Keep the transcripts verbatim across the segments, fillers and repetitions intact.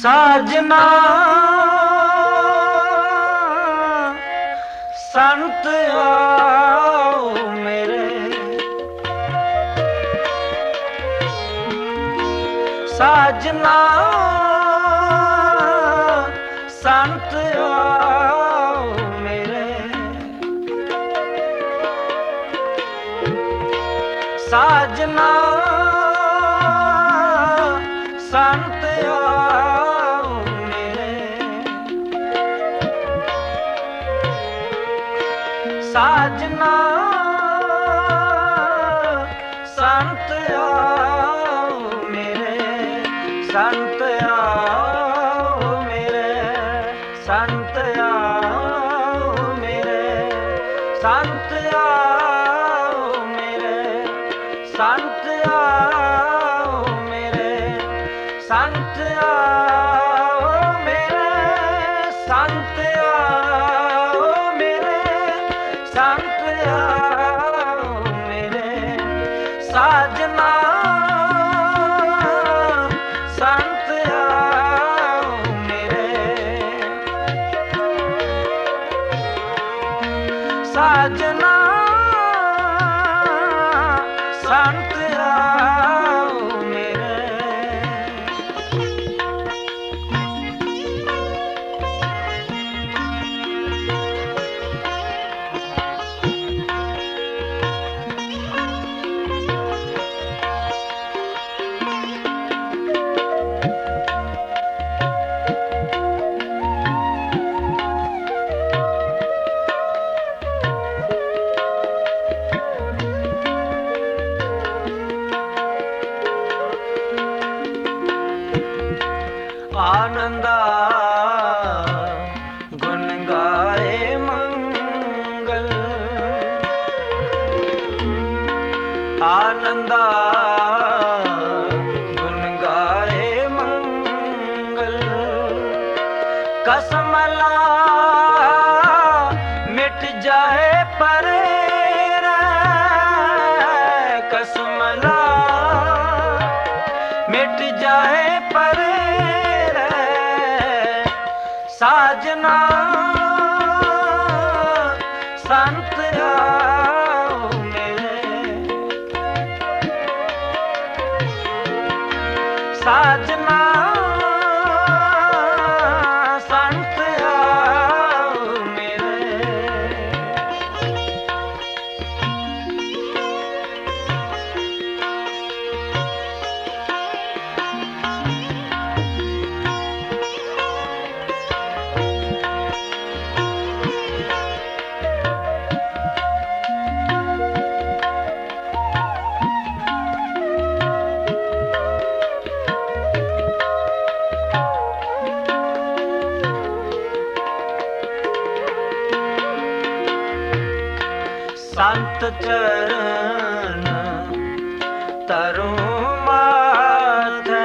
साजना संत आओ मेरे, साजना संत आओ मेरे, साजना संत आओ मेरे, साजना संत आओ मेरे, संत आओ मेरे, संत आओ मेरे, संत आओ मेरे, संत आओ मेरे, संत आओ मेरे, संत आओ मेरे, संत आओ मेरे, साजना संत आओ मेरे, साजना संत आओ मेरे। आनंदा गुण गाए मंगल, आनंदा गुण गाए मंगल, कसमला मिट जाए परे रे, कसमला मिट जाए परे, साजना संत आओ मेरे, साजना संत आओ मेरे। संत चरण तरु माथे,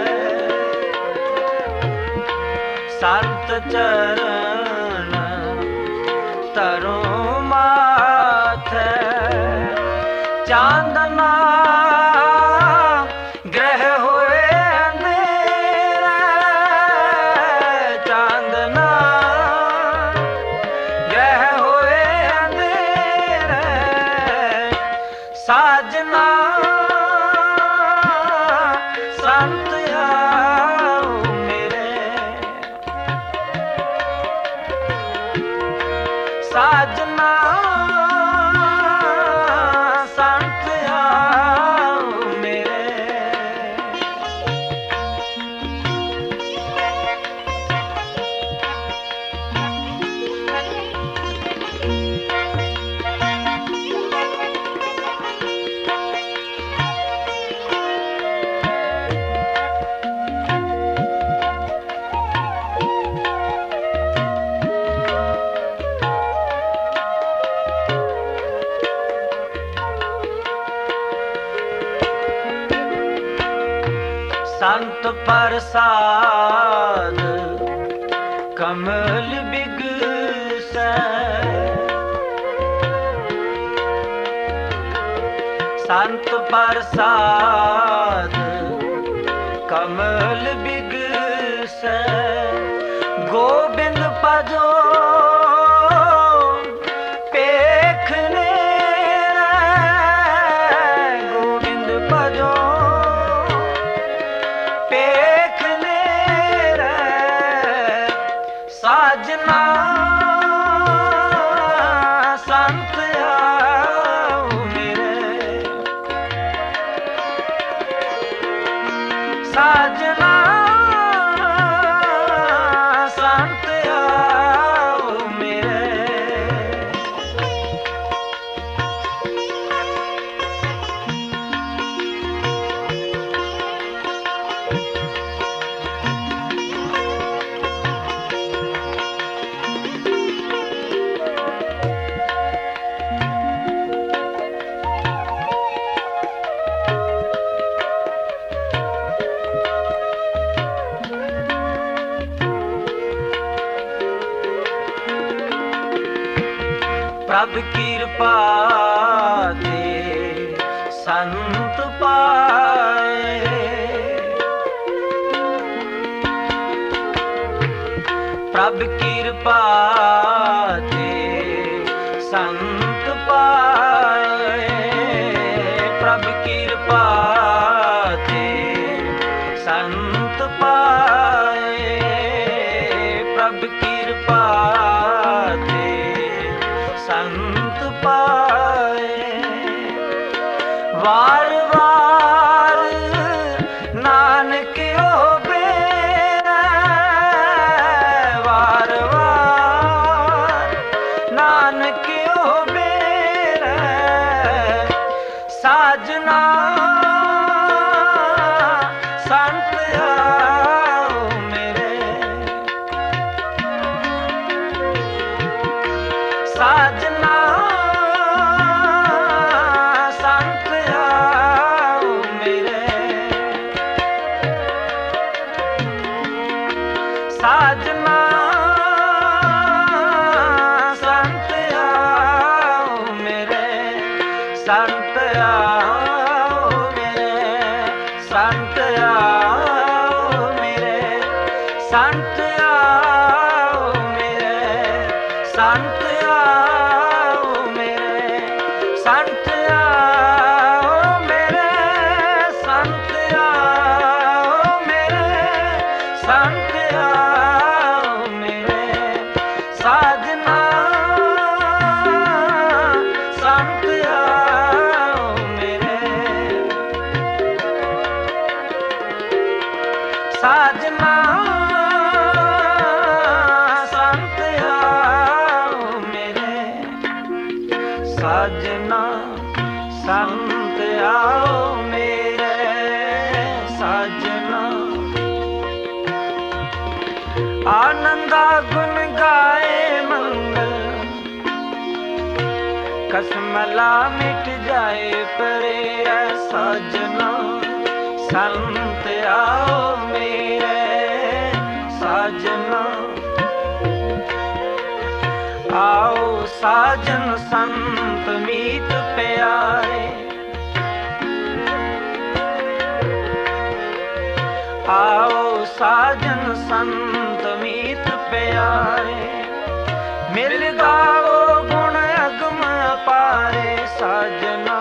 संत चरण तरु माथे, चांदना ग्रह हुए अंधेरे, चांदना ग्रह हुए अंधेरे, साजना संत आओ मेरे, साजना संत आओ मेरे। संत प्रसाद कमल बिगसै, संत प्रसाद कमल बिगसै, गोविंद भजो पेखने गोविंद भजो पेखने साजना संत आओ मेरे साजना प्रभ कृपा दे संत पाए प्रभ कृपा दे संत पाए प्रभ कृपा दे संत पाए प्रभ कृपा संत पाए वार वार नानक होबे वार वार नानक होबे साजना संत आओ मेरे साजना संत आओ मेरे साजना संत आओ मेरे संत आओ मेरे संत आओ मेरे संत आओ मेरे संत आओ मेरे संत आओ मेरे संत आओ मेरे संत आओ मेरे साजना संत आओ मेरे साजना संत आओ मेरे साजना संत आओ मेरे साजना आनंदा गुण गाए मंगल कसमला मिट जाए परे साजना संत आओ मेरे साजना आओ साजन संत मीत प्यारे आओ साजन संत मीत प्यारे मिल गाओ गुण अगम पारे साजना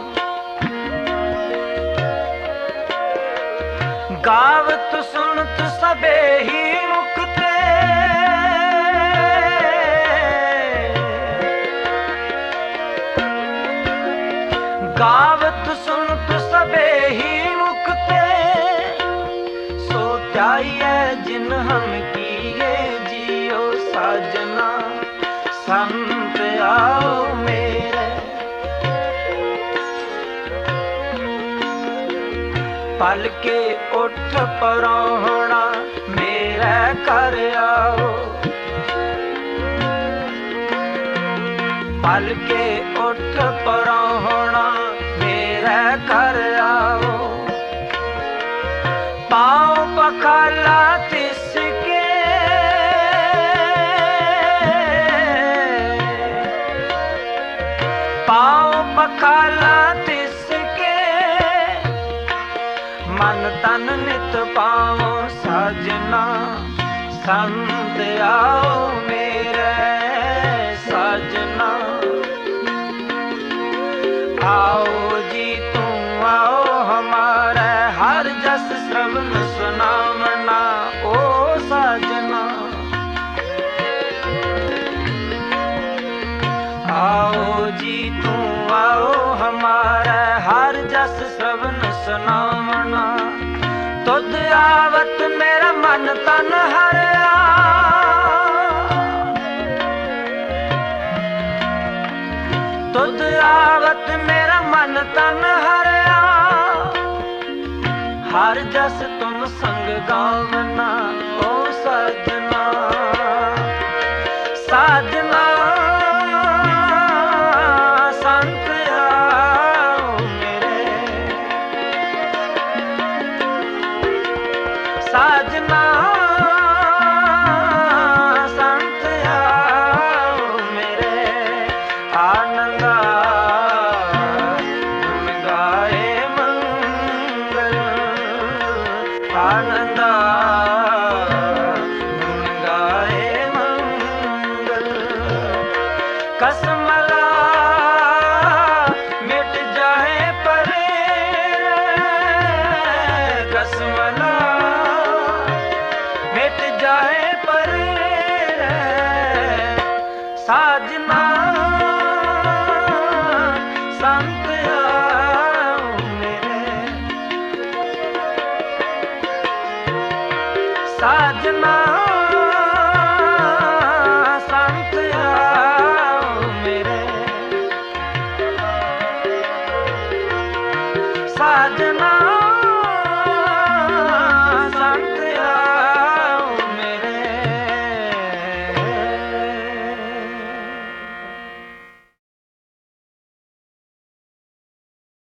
गावत सुनत सबे ही मुक्ते गावत सुनत सबे ही मुक्ते सो त्याइए जिन हम किए जियो साजना संत आओ मेरे पल के उठ परोहना मेरे घर आओ पल के उठ परोहना मेरे घर आओ पाँव पखाला तिसके पाँव पखाला तिसके मन तन नित पाओ साजना संत आओ मेरे साजना, आओ जी तुम आओ हमारे हर जस श्रवण सुनावना ओ साजना। आओ जी तुम आओ हमारे हर जस श्रवण सुनावना, तुद आवत मेरा मन तन हरया, तुद आवत मेरा मन तन हरया, हर जस तुम संग गावना ओ साजना। साजना संत आओ मेरे, साजना संत आओ मेरे, आनंद गुण गाए मंगल, आनंद गुण गाए मंगल। कसमला मिट जाए परे, कसमला मिट जाए परे, साजना संत आओ मेरे, साजना संत आओ मेरे, साजना